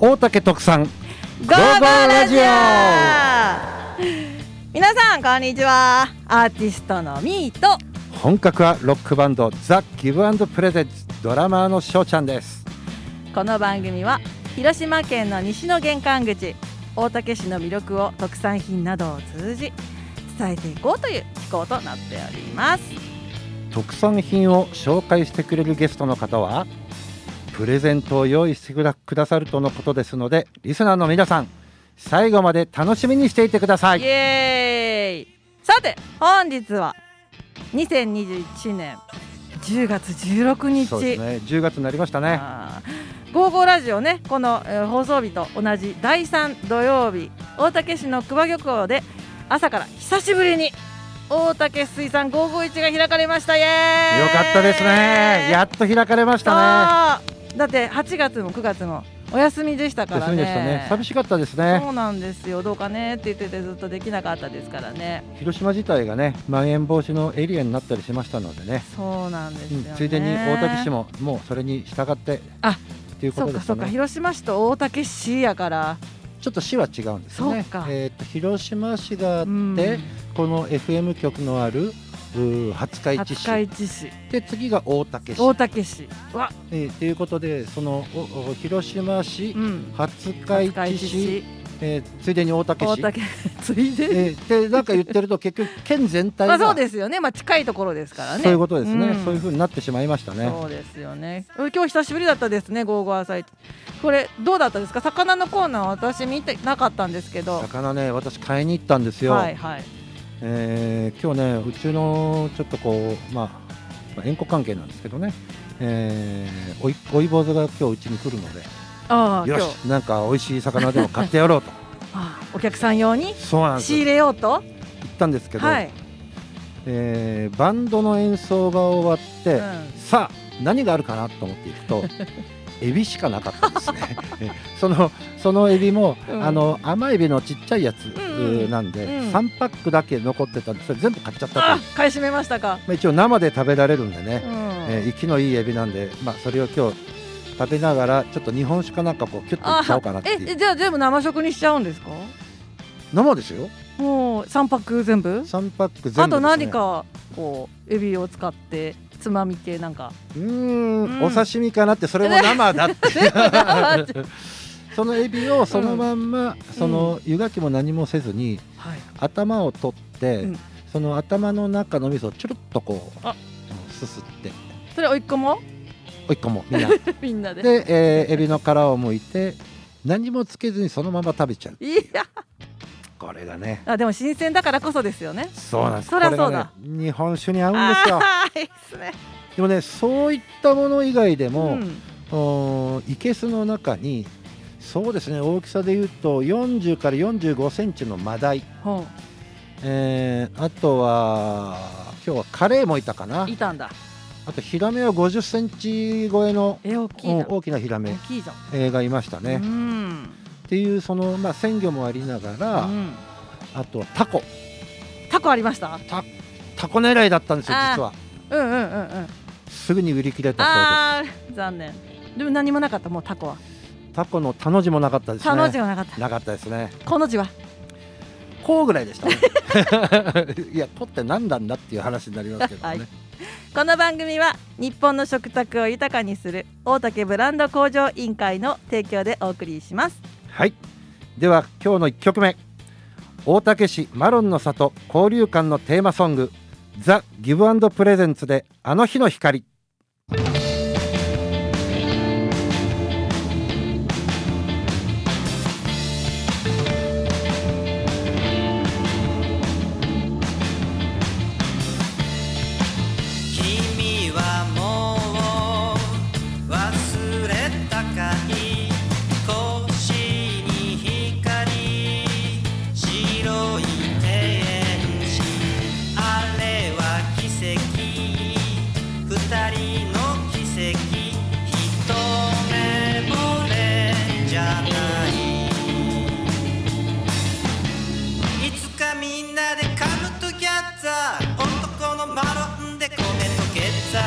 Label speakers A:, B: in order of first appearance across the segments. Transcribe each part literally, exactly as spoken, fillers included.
A: 大竹特産ゴーゴーラジオ。
B: 皆さんこんにちは。アーティストのミーと
A: 本格派ロックバンドザ・ギブアンドプレゼンツドラマーのしょうちゃんです。
B: この番組は広島県の西の玄関口大竹市の魅力を特産品などを通じ伝えていこうという機構となっております。
A: 特産品を紹介してくれるゲストの方はプレゼントを用意してくださるとのことですので、リスナーの皆さん最後まで楽しみにしていてください。
B: イエーイ。さて本日はにせんにじゅういちねんじゅうがつじゅうろくにち。
A: そうですね、じゅうがつになりましたね。
B: ゴーゴーラジオね、この、えー、放送日と同じだいさん土曜日、大竹市の熊漁港で朝から久しぶりに大竹水産ごーごーいちが開かれました。イエーイ。
A: よかったですね。やっと開かれましたね。
B: だってはちがつもくがつもお休みでしたからね。
A: 休みでしたね。寂しかったですね。
B: そうなんですよ。どうかねって言っててずっとできなかったですからね。
A: 広島自体がね、まん延防止のエリアになったりしましたのでね。
B: そうなんですよね、
A: うん、ついでに大竹市ももうそれに従って
B: あ
A: っていうことですね。
B: そうかそうか、広島市と大竹市やから
A: ちょっと市は違うんですね。
B: そうか、
A: えー、と広島市があって、うん、この エフエム 局のある廿日市市
B: 廿日市市
A: で、次が大竹市
B: 大竹市わ、
A: えー、ということで、その広島市、うん、廿日市市、えー、ついでに大竹市
B: 大竹ついで、
A: えー、でなんか言ってると結局県全体が
B: まあそうですよね、まあ、近いところですからね。
A: そういうことですね、
B: うん、
A: そういう風になってしまいましたね。
B: そうですよね。今日久しぶりだったですね、ゴーゴー朝市。これどうだったですか？魚のコーナー私見てなかったんですけど。
A: 魚ね、私買いに行ったんですよ。
B: はいはい。
A: えー、今日ね、うちのちょっとこう、まあ、縁故関係なんですけどね、えー、おい、おい坊主が今日うちに来るので、
B: あ
A: よし、なんか美味しい魚でも買ってやろうと
B: ああ、お客さん用に
A: そうなんです、
B: 仕入れようと
A: 言ったんですけど、
B: はい、
A: えー、バンドの演奏が終わって、うん、さあ何があるかなと思っていくとエビしかなかったですねそのそのエビも、うん、あの甘エビのちっちゃいやつ、うん、なんで、うん、さんパックだけ残ってたんで、それ全部買っちゃったと。
B: あ、買い占めましたか。
A: まあ、一応生で食べられるんでね、うん、えー、生きのいいエビなんで、まあ、それを今日食べながらちょっと日本酒かなんかこうキュッといっちゃおうかなっていう。
B: え、じゃあ全部生食にしちゃうんですか？
A: 生ですよ。
B: もうさんパック全部
A: さんパック全部ですね。
B: あと何かこうエビを使ってつまみ系なんか
A: うーん、うん、お刺身かなって。それも生だってそのエビをそのまんま、うん、その湯がきも何もせずに、うん、はい、頭を取って、うん、その頭の中の味噌をちょろっとこうすすって。
B: それおいっ子も
A: おいっ子もみんな
B: みんなで、
A: で、えー、エビの殻を剥いて何もつけずにそのまま食べちゃう。
B: いや、
A: これがね、
B: あ、でも新鮮だからこそですよね。
A: そうなんです。
B: そりゃそうだ、
A: ね、日本酒に合うんですよ。
B: いいっすね。
A: でもね、そういったもの以外でも、うん、いけすの中にそうですね、大きさでいうとよんじゅうからよんじゅうごセンチのマダイ、うん、えー、あとは今日はカレーもいたかな。
B: いたんだ。
A: あとヒラメはごじゅっセンチ超えの
B: え大きい、うん、
A: 大きなヒラメ、
B: 大きいじゃん、
A: えー、がいましたね。うん、っていうその、まあ、鮮魚もありながら、うん、あとはタコ
B: タコありました。
A: タ, タコ狙いだったんですよ実は。
B: うんうんうんうん。
A: すぐに売り切れたそうです。
B: あ、残念。でも何もなかった。もうタコは
A: タコのタの字もなかったですね。
B: タの字はなかった。
A: なかったですね。
B: この字は
A: こうぐらいでしたねいや、こって何なんだっていう話になりますけどね、はい、
B: この番組は日本の食卓を豊かにする大竹ブランド向上委員会の提供でお送りします。
A: はい、では今日のいっきょくめ、大竹市マロンの里交流館のテーマソングザ・ギブアンドプレゼンツであの日の光。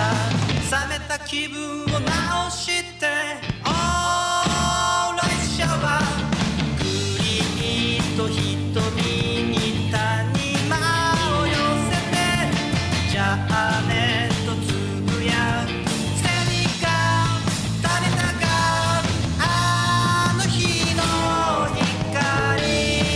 C: 気分を直して Alright show 瞳に谷間を寄せてじゃあねとつぶやく捨てにか食べたかあの日の光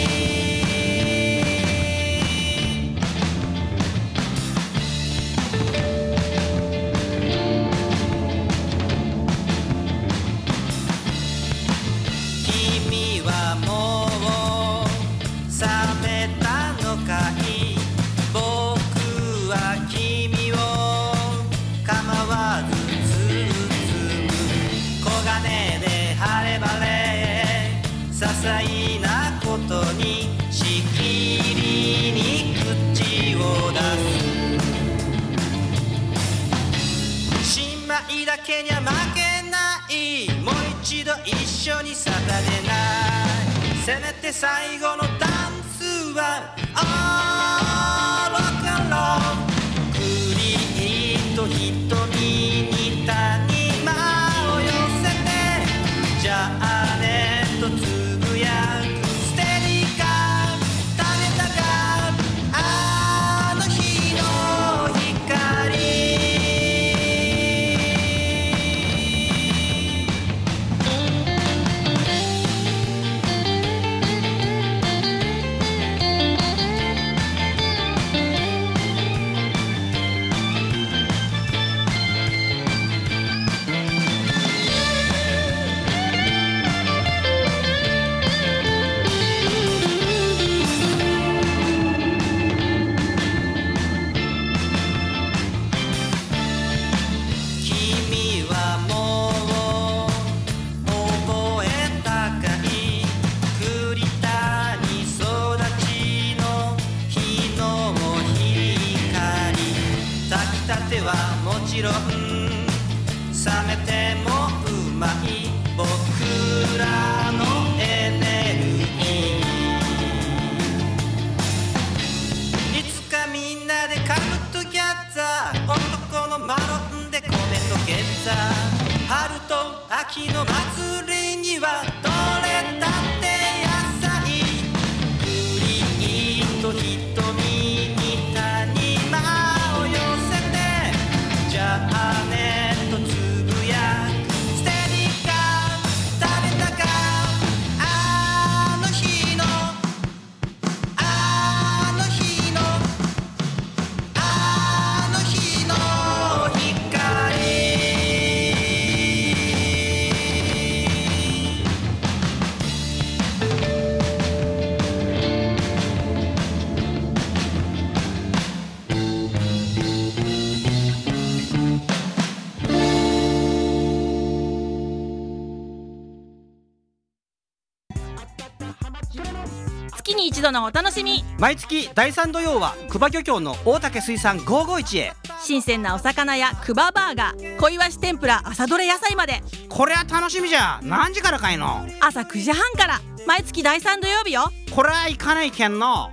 C: 君はもう冷めたのかい僕は君を構わず包む黄金で晴れ晴れ些細なことにしきりに口を出す姉妹だけには負けないもう一度一緒にサタデーナイトせめて最後のダンスはあーロックンロールクリーンと瞳に谷間を寄せてじゃあねとつぶやくステリカ食べたかあの日の光君はもう覚えたかい栗谷育ちの日の光炊きたてはもちろん冷めてもうまい僕らのエネルギーいつかみんなでカムトギャザー男のマロンで米とゲッザー春と秋の祭りにはどれだって野菜クリーンと瞳に谷間を寄せてじゃあねとつぶやくステリカ食べたかあの日のあの日のあの日の光
B: 月に一度のお楽しみ
C: 毎月だいさん土曜は久場漁協の大竹水産ごーごーいちへ
B: 新鮮なお魚やクババーガー小イワシ天ぷら朝どれ野菜まで
C: これは楽しみじゃ何時からかいの
B: 朝くじはんから毎月だいさん土曜日よ
C: これは行かないけんの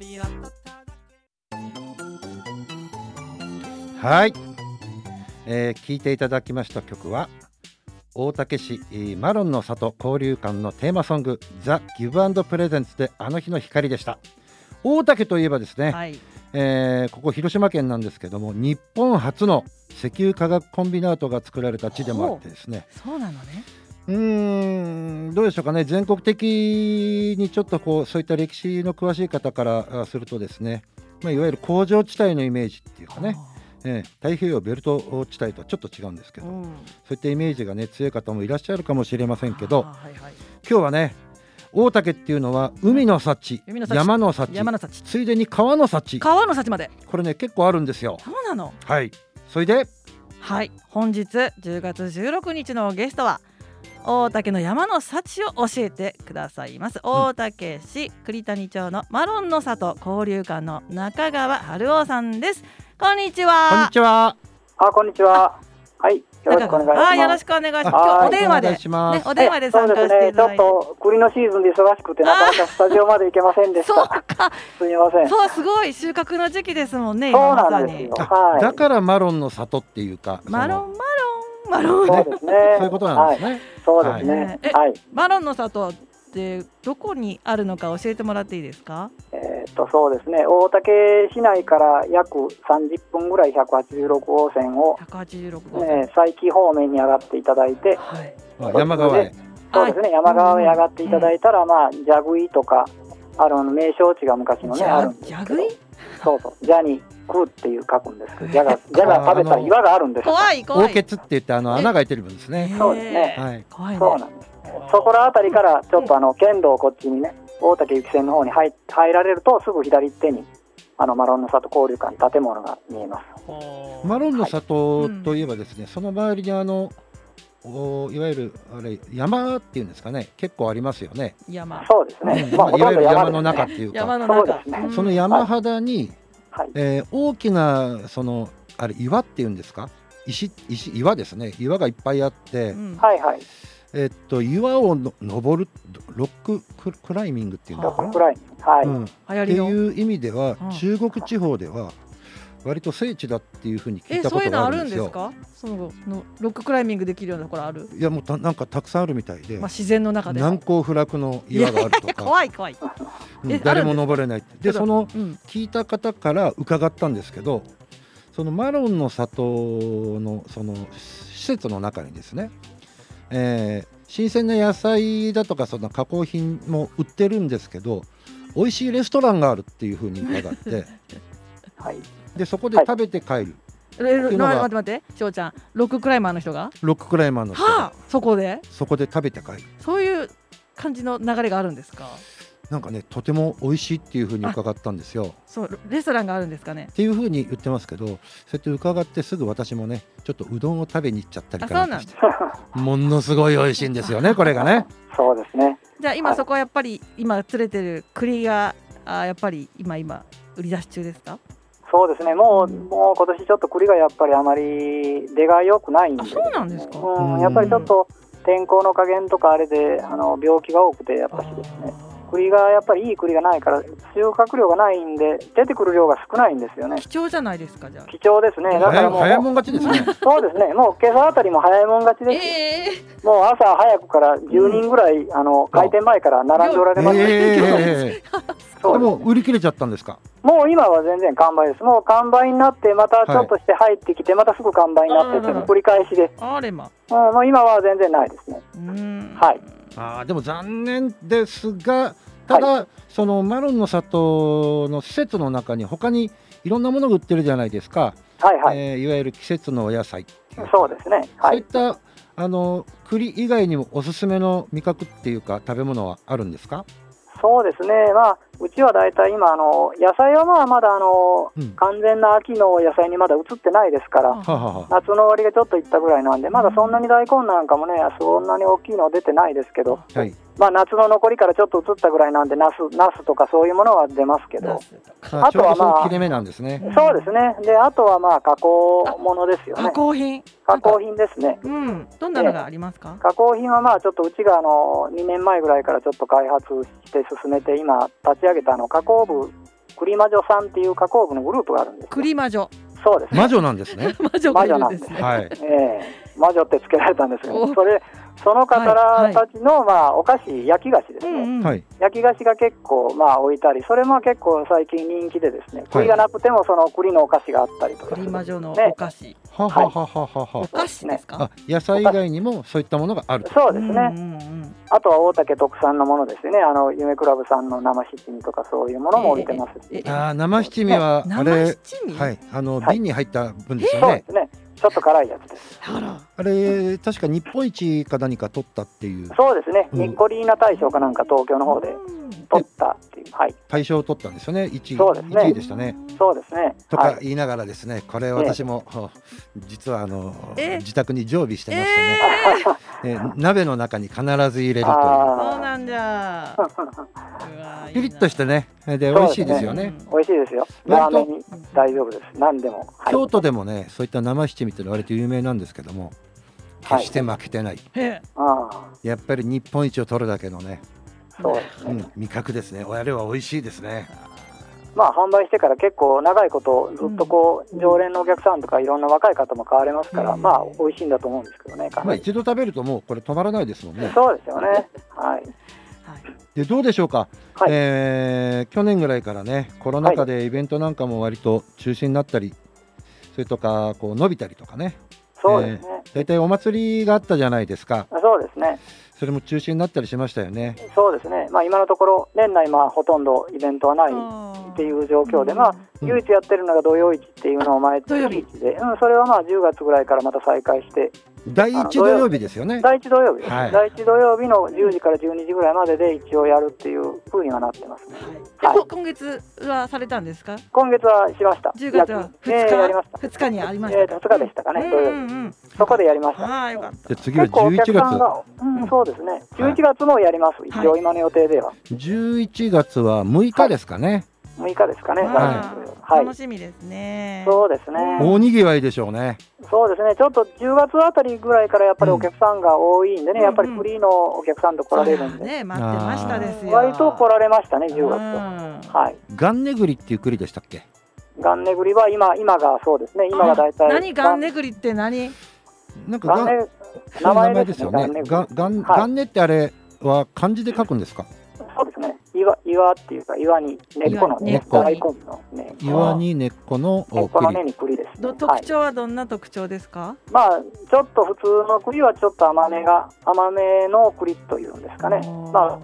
A: はい、えー、聴いていただきました曲は大竹市マロンの里交流館のテーマソングザ・ギブアンドプレゼンツであの日の光でした。大竹といえばですね、はい、えー、ここ広島県なんですけども日本初の石油化学コンビナートが作られた地でもあってですね。
B: そうなのね。
A: うーんどうでしょうかね、全国的にちょっとこうそういった歴史の詳しい方からするとですね、まあ、いわゆる工場地帯のイメージっていうかね、えー、太平洋ベルト地帯とはちょっと違うんですけど、うん、そういったイメージがね強い方もいらっしゃるかもしれませんけど、はいはい、今日はね大竹っていうのは海の幸、海の幸山の幸、山の幸ついでに川の幸
B: 川の幸まで
A: これね結構あるんですよ。
B: そうなの。
A: はい。それで
B: はい本日じゅうがつじゅうろくにちのゲストは大竹の山の幸を教えてくださいます、うん、大竹市栗谷町のマロンの里交流館の中川春夫さんです。こんにちは。
A: こんにちは。
D: あ、こんにちは。はい、よろしくお願いします。
B: あ、よろしくお願いします。今日お電話で、ね、お電話で参加していただいて、
D: ね、ちょっと栗のシーズンで忙しくてなかなかスタジオまで行けませんでした。
B: そうか。
D: すみません。
B: そう、すごい収穫の時期ですもんね。
D: そうなんですよ。
A: はい、だからマロンの里っていうか、
B: マロンマロンマロン、
D: そうですね。
A: そういうことなんですね。はい、
D: そうですね。
B: はい、え、マロンの里ってどこにあるのか教えてもらっていいですか？
D: えーっとそうですね、大竹市内から約さんじゅっぷんぐらいひゃくはちじゅうろくごうせんを、
B: ひゃくはちじゅうろくごうせん、
D: えー、佐伯方面に上がっていただいて、
B: はい、
A: あ山側へ。
D: そうですね、山側へ上がっていただいたら、まあ、ジャグイとかある名称地が昔のねあるんですけど、
B: ジャグイ
D: そうそうジャに食うっていう書くんですけど、ジャがジャが食べた岩があるんですよ。
B: 怖い怖い。
A: 凹血って言ってあの穴が開いてる分ですね。
D: そうですね、
A: はい、
B: 怖いね。
D: そうなんです。そこらあたりからちょっとあの県道こっちにね、大竹幸線の方に 入, 入られるとすぐ左手にあのマロンの里交流館建物が見えます。
A: マロンの里といえばですね、はい、その周りにあのおいわゆるあれ山っていうんですかね、結構ありますよね。
B: 山。
D: そうですね、
A: うんまあ、いわゆる山の中っていうか、
B: 山の中、
D: そうですね、
A: その山肌に、
D: はい
A: えー、大きなそのあれ岩っていうんですか、石石岩ですね、岩がいっぱいあって、うん、
D: はいはい、
A: えー、っと岩をの登るロッククライミングっていうんだかな、
D: ロッククライミング、はい、
A: うん、っていう意味では、うん、中国地方では割と聖地だっていうふうに聞いたことがあるんですよ。
B: え、そういうのあるんですか？そののロッククライミングできるようなところある？
A: いやもうたなんかたくさんあるみたいで、
B: まあ、自然の中で
A: 難攻不落の岩があるとか
B: 怖い怖い、
A: うん、誰も登れないって。でその、うん、聞いた方から伺ったんですけど、そのマロンの里のその施設の中にですね、えー、新鮮な野菜だとかその加工品も売ってるんですけど、美味しいレストランがあるっていうふうに伺って
D: はい、
A: でそこで食べて帰る、
B: はい、待って待って待って、翔ちゃん、ロッククライマーの人が
A: ロッククライマーの人が、はあ、
B: そこで
A: そこで食べて帰る、
B: そういう感じの流れがあるんですか？
A: なんかね、とても美味しいっていうふうに伺ったんですよ。
B: そうレストランがあるんですかね
A: っていうふうに言ってますけど、そうやって伺ってすぐ私もねちょっとうどんを食べに行っちゃったりかなんかして、ものすごい美味しいんですよねこれがね。
D: そうですね。
B: じゃあ今そこはやっぱり今釣れてる栗があやっぱり今今売り出し中ですか？
D: そうですね、もう、もう今年ちょっと栗がやっぱりあまり出が良くないんで、
B: あ、そうなんですか？
D: うん、やっぱりちょっと天候の加減とかあれであの病気が多くて、やっぱしですね、栗がやっぱりいい栗がないから収穫量がないんで出てくる量が少ないんですよね。
B: 貴重じゃないですか？じゃあ
D: 貴重ですね。だからもう
A: 早いもん勝ちですね。
D: そうですね、もう今朝あたりも早いもん勝ちです、えー、もう朝早くからじゅうにんぐらい、うん、あの開店前から並んでおられます、ね。
A: えーでも売り切れちゃったんですか？
D: もう今は全然完売です。もう完売になってまたちょっとして入ってきて、はい、またすぐ完売になってって繰り返しで、
B: あれま、
D: うん、もう今は全然ないですね。うん、はい。
A: あ、でも残念ですが、ただ、はい、そのマロンの里の施設の中に他にいろんなものが売ってるじゃないですか。
D: はいはい。
A: えー、いわゆる季節のお野菜っていう。
D: そうですね。はい。
A: そういったあの栗以外にもおすすめの味覚っていうか食べ物はあるんですか？
D: そうですね、まあ、うちはだいたい今あの野菜はまあまだあの、うん、完全な秋の野菜にまだ移ってないですから、ははは夏の終わりがちょっといったぐらいなんで、まだそんなに大根なんかもねそんなに大きいの出てないですけど、はい、まあ、夏の残りからちょっと移ったぐらいなんでナス、ナスとかそういうものは出ますけど、
A: あとはまあ切れ目なんですね。
D: そうですね。であとはまあ加工物ですよね。
B: 加工品
D: 加工品ですね。
B: うん、どんなのがありますか？
D: 加工品はまあちょっとうちがあのにねんまえぐらいからちょっと開発して進めて今立ち上げたあの加工部栗魔女さんっていう加工部のグループがあるんです。
B: 栗魔女。
D: そうですね。
A: 魔女なんですね。
B: 魔女がいるんですね。
A: はい。
D: えー、魔女ってつけられたんですけど、それその方らたちの、まあ、お菓子、焼き菓子ですね、はい、焼き菓子が結構、まあ、置いたり、それも結構最近人気でですね、栗がなくてもその栗のお菓子があったりとか、
B: 栗魔女のお菓子、
A: ははははは
B: お菓子ですか？
A: 野菜以外にもそういったものがある。
D: そうですね、うんうんうん、あとは大竹特産のものですね、あの夢クラブさんの生七味とかそういうものも置いてますし、えーえー、
A: あ生七味はあれ、はい、あの瓶に入った分ですよね。
D: そうですね、ちょっと辛いやつです。
A: あれ確か日本一か何か取ったっていう。
D: そうですね、うん、ニッコリーナ大賞かなんか東京の方で取ったっていう、はい、
A: 大賞を取ったんですよね。いちい、
D: そうですね、
A: いちいでしたね。
D: そうですね。
A: とか言いながらですね、はい、これ私も、えー、実はあの自宅に常備してましてね、えーえー、鍋の中に必ず入れるという。そう
B: なんだ。
A: ピリッとしてね、で美味しいですよね。
D: 美味しいですよ。ラーメンに大丈夫です。何でも。
A: はい、京都でもね、そういった生七味って割と有名なんですけども、決して負けてない。はい、やっぱり日本一を取るだけのね、
D: そうですね、
A: うん、味覚ですね。あれは美味しいですね。
D: まあ販売してから結構長いことずっとこう、うん、常連のお客さんとかいろんな若い方も買われますから、うん、まあ美味しいんだと思うんですけどね。
A: まあ一度食べるともうこれ止まらないですもんね。
D: そうですよね。はい。
A: でどうでしょうか、はい、えー、去年ぐらいからねコロナ禍でイベントなんかも割と中止になったり、はい、それとかこう伸びたりとかね、
D: そうですね、
A: えー、大体お祭りがあったじゃないですか。
D: そうですね、
A: それも中止になったりしましたよね。
D: そうですね、まあ、今のところ年内まあほとんどイベントはないっていう状況で、まあ、唯一やってるのが土曜市っていうのを毎月市で、うん、それはまあじゅうがつぐらいからまた再開して、
A: だいいち土曜日ですよね。
D: だいいち土曜日です、はい、だいいち土曜日のじゅうじからじゅうにじぐらいまでで一応やるっていう風にはなってますね。
B: はい、はい、今月はされたんですか？
D: 今月はしました。
B: じゅうがつはふつか、えー、やりました。ふつかにありました、
D: えー、ふつかでしたかね、土曜日、そこでやりました。
B: はい、よかった。
A: で次はじゅういちがつ、
D: うん、そうですね、じゅういちがつもやります、一応今の予定では、はい、
A: じゅういちがつはむいかですかね、
D: はい、むいかですかね、
B: はい、楽しみですね。
D: そうですね、
A: 大にぎわいでしょうね。
D: そうですね、ちょっとじゅうがつあたりぐらいからやっぱりお客さんが多いんでね、うん、やっぱりフリーのお客さんと来られるんで、
B: ね、待ってましたですよ。
D: 割と来られましたね、じゅうがつと、はい、
A: ガンネグリっていう栗でしたっけ？
D: ガンネグリは今、今がそうですね、今が大体
B: 何ガンネグリって何？
A: なんかガンネ名前ですよね。ガンガンガンネってあれは漢字で書くんですか？
D: そうですね、岩岩っていうか岩に根っこの根っこのね、
A: 岩に根っこの
D: 根っこの根に栗ですね。
B: 特徴はどんな特徴ですか？
D: まあちょっと普通の栗はちょっと甘めが甘めの栗というんですかね。まあ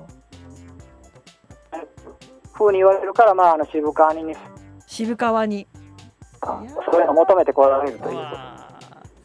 D: 風に言われるから、まああの渋皮煮に
B: 渋皮煮
D: そういうのを求めてこられるということ。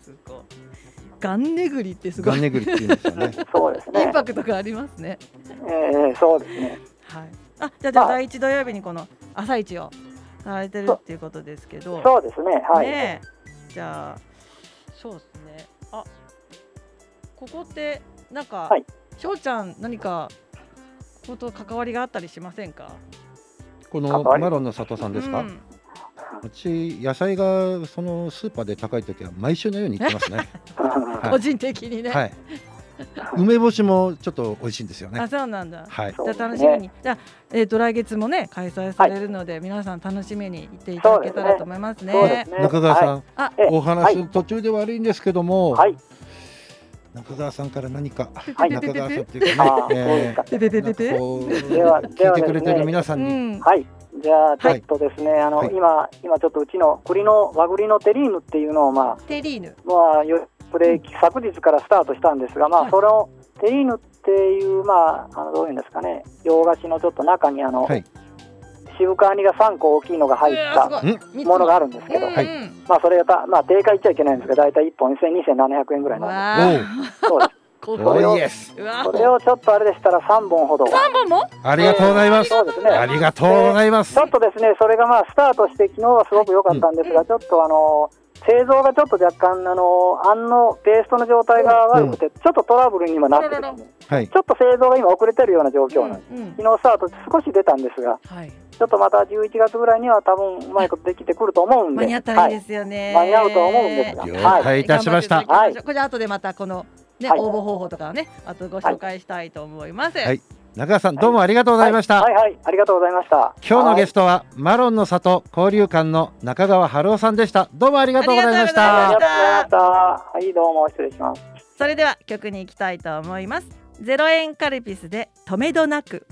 B: すごい。ガンネグリってすごい。
A: ガンネグリって言うんですよね。
D: そうですね。
B: インパクトがありますね。
D: えー、そうですね。
B: はい。あ、じゃあじゃあだいいち土曜日にこの朝市をされてるっていうことですけど。
D: そうですね。はい。
B: ね、じゃあそうですね。あ、ここってなんか、はい、翔ちゃん何かこと関わりがあったりしませんか？
A: このマロンの里さんですか？うん、うち野菜がそのスーパーで高いときは毎週のように行ってますね。
B: はい、個人的にね。はい。
A: 梅干しもちょっと美味しいんですよね。
B: あ、そうなんだ。
A: はい。
B: じゃあ楽しみに。じゃあえっと来月もね開催されるので、はい、皆さん楽しみに行っていただけたらと思いますね。
D: そうですね。
A: 中川さん、
B: はい、
A: お話途中で悪いんですけども、はい、中川さんから何か、はい、中川さんっていうかね、えー、では聞いてくれてる皆さんに、うん、
D: はい。じゃあちょっとですね、はい、あの、はい、今今ちょっとうちの栗の和栗のテリーヌっていうのをまあ
B: テリーヌ
D: まあよこれ昨日からスタートしたんですが、まあ、はい、そのテリーヌっていうまああのどういうんですかね、洋菓子のちょっと中にあの、はい、渋皮煮がさんこ大きいのが入ったものがあるんですけど、はい、まあそれがまあ定価言っちゃいけないんですが、だいたいいっぽんにせんななひゃくえんぐらいなんです。そうです。これを、これをちょっとあれでしたらさんぼんほど。
B: さんぼんも？
A: ありがとうございます。
D: そうですね。
A: ありがとうございます。
D: ちょっとですね、それがまあスタートして昨日はすごく良かったんですが、うん、ちょっとあの製造がちょっと若干あのあんのペーストの状態が悪くて、うん、ちょっとトラブルにもなってですね、はい、ちょっと製造が今遅れてるような状況なんです。うんうん、昨日スタート少し出たんですが、はい、ちょっとまたじゅういちがつぐらいには多分うまいことできてくると思うんで、
B: 間に合ったらいいですよね。
D: はい、間に合うと思うんですが、
A: 了解いたしました。
B: はい、これ後でまたこのね、はい、応募方法とかね、あとご紹介したいと思います。
A: はい、中川さんどうもありがとうございました。
D: はい、はい、はい、ありがとうございました。
A: 今日のゲストはマロンの里交流館の中川春夫さんでした。どうもありがとうございました。
D: ありがとうございました。はい、どうも失礼します。
B: それでは曲に行きたいと思います。ゼロ円カルピスでとめどなく。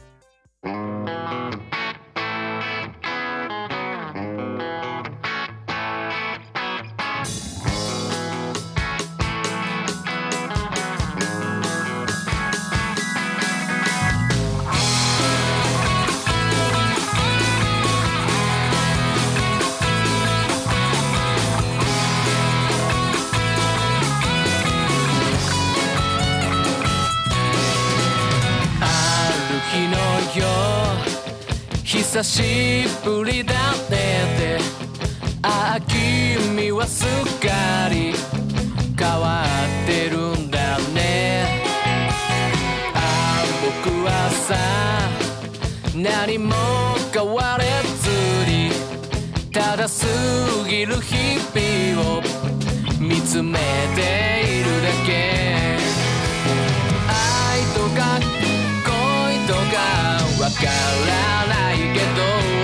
C: 久しぶりだねって、ああ君はすっかり変わってるんだね。ああ僕はさ何も変われずにただ過ぎる日々を見つめているだけ。愛とか恋とかわからないけど、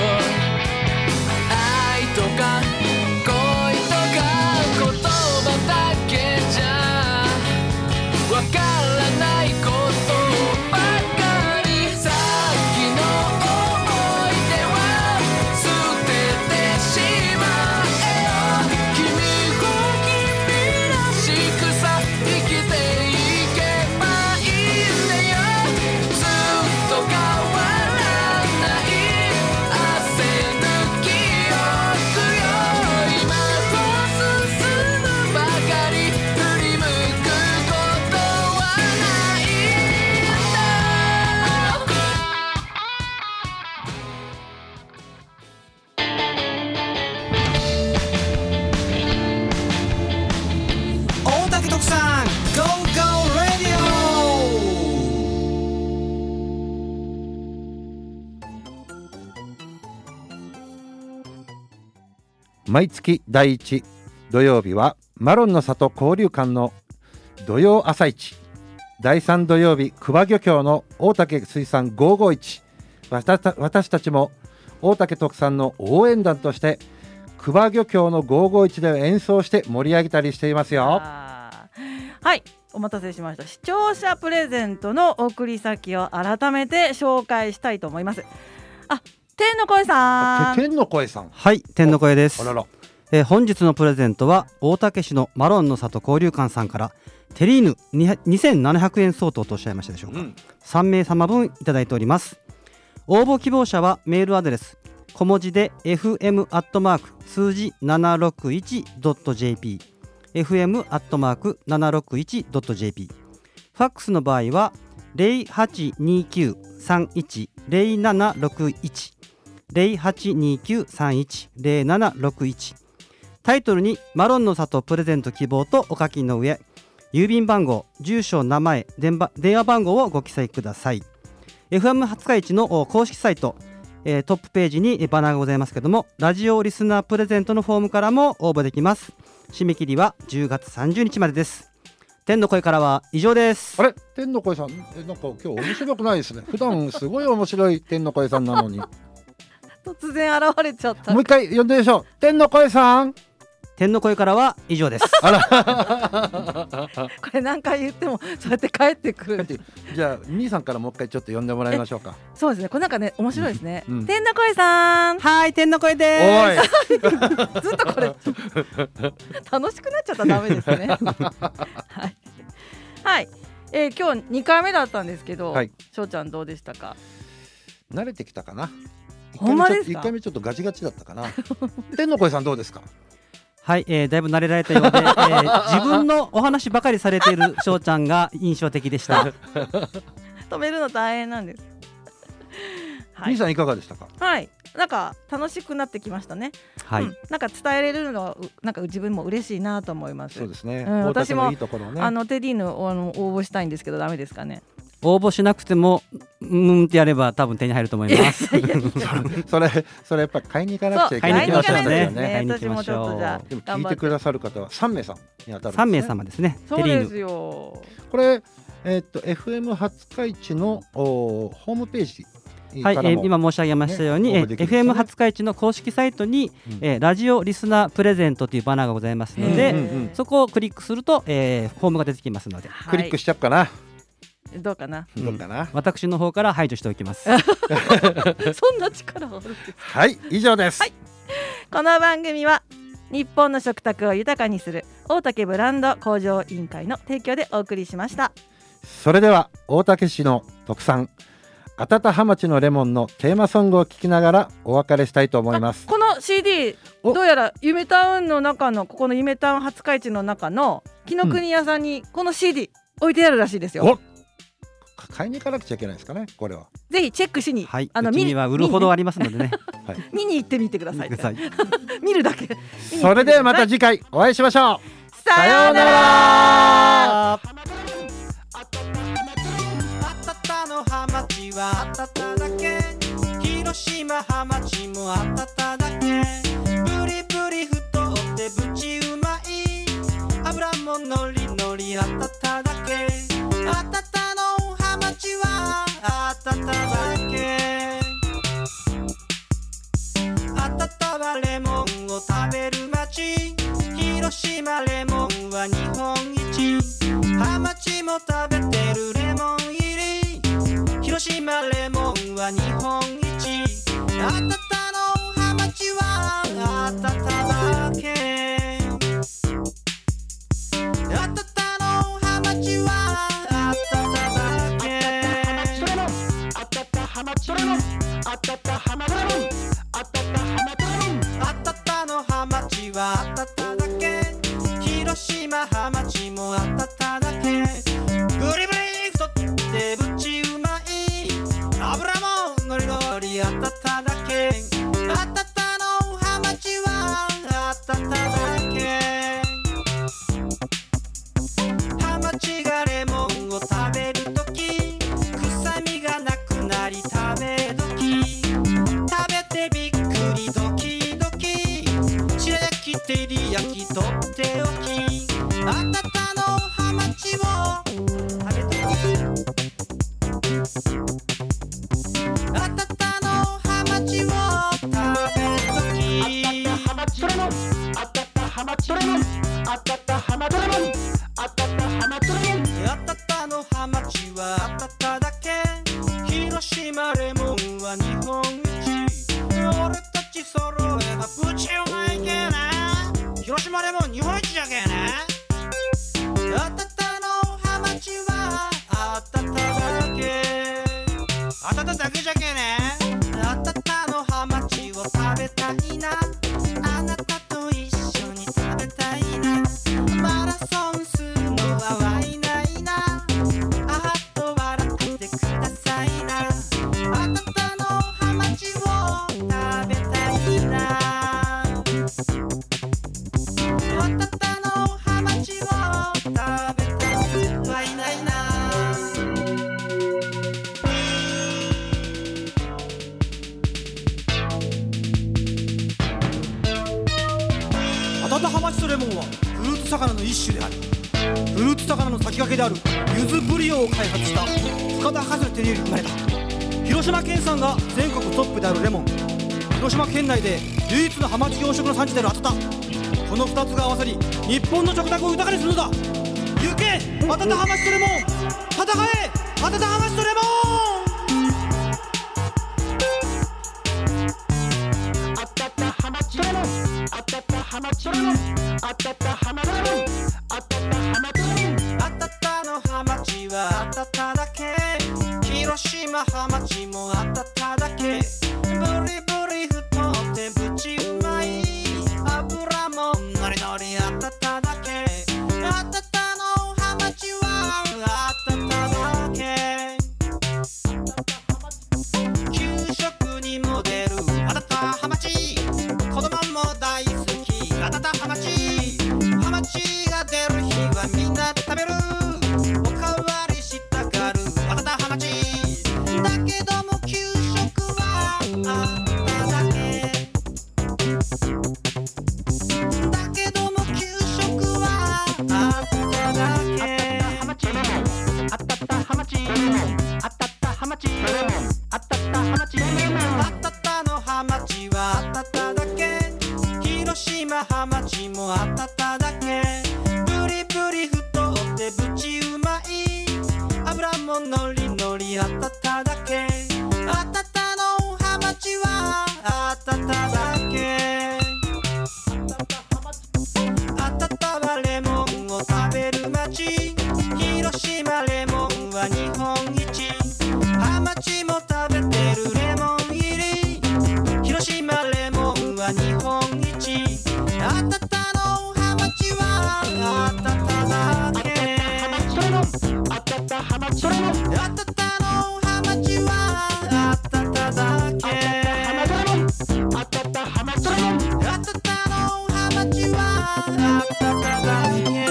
C: 愛とか恋とか言葉だけじゃわからないことばかり。
A: 毎月だいいち土曜日はマロンの里交流館の土曜朝市、だいさん土曜日桑漁協の大竹水産ごーごーいち、私た、私たちも大竹特産の応援団として桑漁協のごーごーいちで演奏して盛り上げたりしていますよ。
B: はい、お待たせしました。視聴者プレゼントの送り先を改めて紹介したいと思います。あ、天の声さん。
A: 天の声さん。
E: はい、天の声です。
A: あらら、
E: えー、本日のプレゼントは大竹市のマロンの里交流館さんからテリーヌにせんななひゃくえん相当とおっしゃいましたでしょうか、うん、さんめいさまぶんいただいております。応募希望者はメールアドレス小文字で エフエム アットマーク 数字 ななろくいち ドット ジェーピー エフエム アットマーク ななろくいち ドット ジェーピー、 ファックスの場合は ゼロはちにきゅう さんいち ゼロななろくいち ゼロはちにきゅう さんいち ゼロななろくいち、タイトルにマロンの里プレゼント希望とお書きの上、郵便番号、住所、名前、電話、電話番号をご記載ください。 エフエム 廿日市の公式サイト、えー、トップページにバナーがございますけども、ラジオリスナープレゼントのフォームからも応募できます。締め切りはじゅうがつさんじゅうにちまでです。天の声からは以上です。
A: あれ、天の声さん、えなんか今日面白くないですね。普段すごい面白い天の声さんなのに
B: 突然現れちゃった。
A: もう一回呼んでみましょう。天の声さん。
E: 天の声からは以上です。
A: あら
B: これ何回言ってもそうやって帰ってくる。
A: じゃあ兄さんからもう一回ちょっと呼んでもらいましょうか。
B: そうですね、これなんかね面白いですね、
A: うんうん、
B: 天の声さん。
E: はい、天の声です。
B: ずっとこれ楽しくなっちゃったらダメですね。はい、はい、えー、今日にかいめだったんですけど、はい、しょうちゃんどうでしたか？
A: 慣れてきたかな。
B: ほんまですか？
A: いっかいめちょっとガチガチだったかな。天の声さんどうですか？
E: はい、えー、だいぶ慣れられたようで、えー、自分のお話ばかりされているしょうちゃんが印象的でした。
B: 止めるの大変なんです。
A: はい、兄さんいかがでしたか？
B: はい、なんか楽しくなってきましたね。はい、うん、なんか伝えれるのはなんか自分も嬉しいなと思います。
A: そうですね、
B: うん、私もいい
A: ところ、ね、
B: あのテディーヌをあの応募したいんですけどダメですかね？
E: 応募しなくてもうんってやれば多分手に入ると思います。
A: それそれそれやっぱ買いに行かなくちゃいけない。
E: 買いに行きましょうね。
B: 買いに行きましょう。
A: でも聞いてくださる方はさんめいさんに当たるんですね。
E: さんめいさまですね。
B: そうですよ。
A: これえー、っと エフエム 廿日市のホームページ。
E: はい、えー、今申し上げましたように、ね、エフエム 廿日市の公式サイトに、うんえー、ラジオリスナープレゼントというバナーがございますので、うんうんうん、そこをクリックすると、えー、フォームが出てきますので、
A: はい、クリックしちゃうかな。
B: どうかな、
A: うん、どうかな。
E: 私の方から排除しておきます。
B: そんな力あるんです。
A: はい、以上です、はい、
B: この番組は日本の食卓を豊かにする大竹ブランド向上委員会の提供でお送りしました。
A: それでは大竹市の特産あたたはまちのレモンのテーマソングを聴きながらお別れしたいと思います。
B: この シーディー どうやら夢タウンの中のここの夢タウン廿日市の中の紀ノ国屋さんにこの シーディー 置いてあるらしいですよ、うん、
A: 買いに行かなくちゃいけないですかね。これは
B: ぜひチェックしに、
E: はい、あのうちには売るほどありますのでね、
B: はい、見に行ってみてください。見るだけ。
A: それではまた次回お会いしましょう。
B: さようなら。
C: あたただけ広島ハマチもあたただけブリブリ太ってぶちうまい油ものりのりあたただけあたたのハマチはあたただけあたたはレモンを食べる街広島レモンは日本一ハマチも食べてるレモン入り広島レモンは日本一あたたのハマチはあたただけあたたのハマチはあたただけそれもあたたハマチそれもあたたハマチあたたハマチあたたのハマチはあたただけ広島ハマチもあたただけブリブリ太ってぶちうまい油ものりのりあたただけあたたのハマチはあたただけハマチがレモンを食べるとき臭みがなくなり食べどき食べてびっくりドキドキ知らり焼きとっておきあたたのハマチを食べときあたたのハマチを食べときあたたハマチドレモンあたたハマチドレモンあたたハマチドレモンあたたハマチドレモンあたたのハマチはあたただけ広島レモンは日本一俺たち揃えばプチうまいけな広島レモン日本一じゃけなあたたのハマチはあたただけあたただけじゃけねあたたのハマチを食べたいなあなたと一緒に食べたいなマラソンするのはワイナイなあはっと笑ってくださいなあたたのハマチを食べたいなあたたのハマチを食べたいワイナイな
F: あたたハマチとレモンはフルーツ魚の一種でありフルーツ魚の先駆けであるゆずブリオを開発した深田博士の手により生まれた広島県産が全国トップであるレモン広島県内で唯一のハマチ養殖の産地であるあたたこのふたつが合わさり日本の食卓を豊かにするのだ行けあたたハマチとレモン戦えあたたハマチとレモンあたたハマチとレモンあたたハマチとレモンあたたハマチとレモンあたたハマチとレモン
C: あたたのハマチはあたただけ広島ハマチもあたただけブリブリ太ってぶちうまい油もノリノリあたただけあたたのハマチはあたただけ給食にも出るあたたハマチ子供も大好きあたたハマチハマチが出る日はみんな食べるおかわりしたがるあたたハマチだけども給食はあただけだけども給食はあただけあたたハマチあたたハマチあたたハマチあたたのハマチはあたただけ広島ハマチもあたただけブリブリ太ってぶちうまい油もノリノリあたただけあたたのハマチはあたただけあたたはレモンを食べる街広島レモンは日本一ハマチも食べてるレモン入り広島レモンは日本一あたたのハマチはあたただけあたたハマチとレモンあたたのハマチはあたただけあたたハマチとレモンあたたのハマチはあたただけ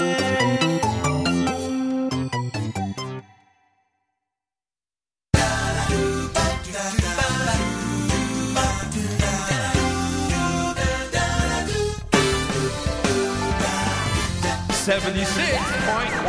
G: seventy-six point